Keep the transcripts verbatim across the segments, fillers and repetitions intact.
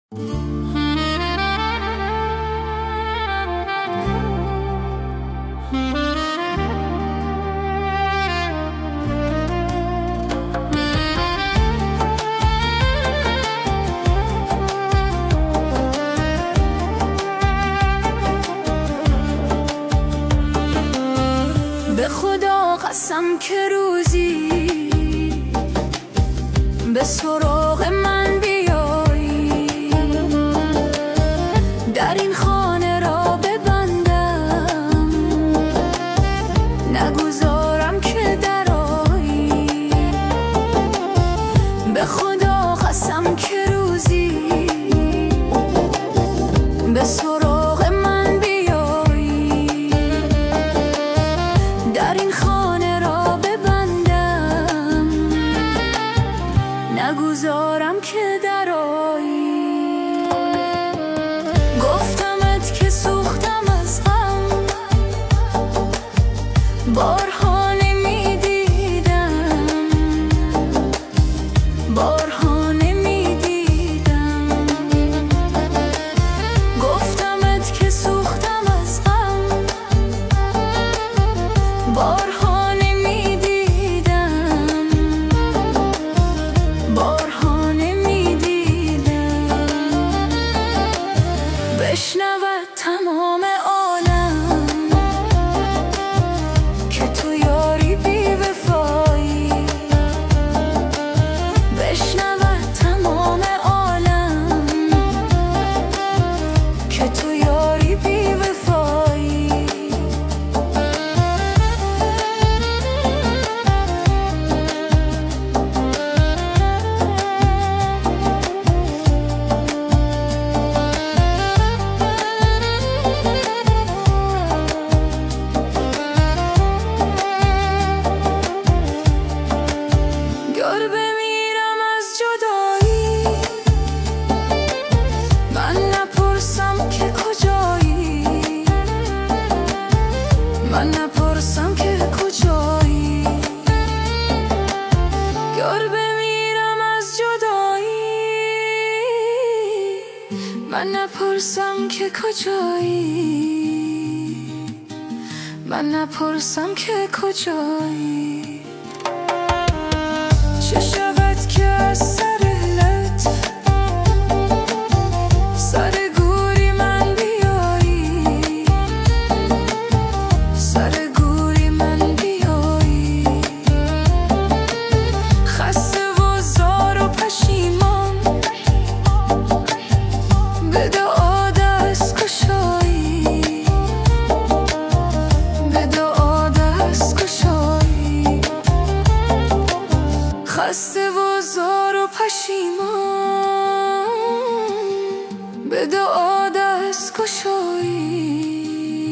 به خدا قسم که روزی به سراغ من بیایی، در این خانه را ببندم، نگذارم که درآیی. به خدا قسم که روزی به سراغ من بیایی، در این خانه را ببندم، نگذارم که درآیی. گفتمت که سوختم از غم، بارها نمیدیدم، بارها نمیدیدم. گفتمت که سوختم از غم، بارها نمیدیدم، بارها نمیدیدم. بشنود تمام عالم که تو یاری بی وفایی، بشنود تمام عالم که تو یاری بی وفایی. گر بمیرم از جدایی، من نپرسم که کجایی، من نپرسم که کجایی. گر بمیرم از جدایی، من نپرسم که کجایی، من نپرسم که کجایی. چه شود که از سر لطف سر گوری من بیایی، سر گوری من بیایی. خسته و زار و پشیمان به دعا دست گشایی، به دعا دست گشایی. خسته و زار و پشیمان به دعا دست گشایی،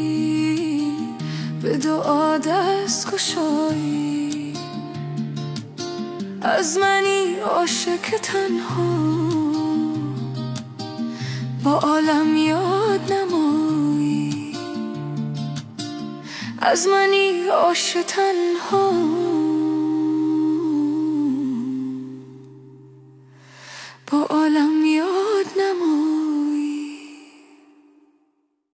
به دعا دست گشایی. از منی عاشق تنها با عالم یاد نمایی، از منی عاشق تنها با عالم یاد نمایی.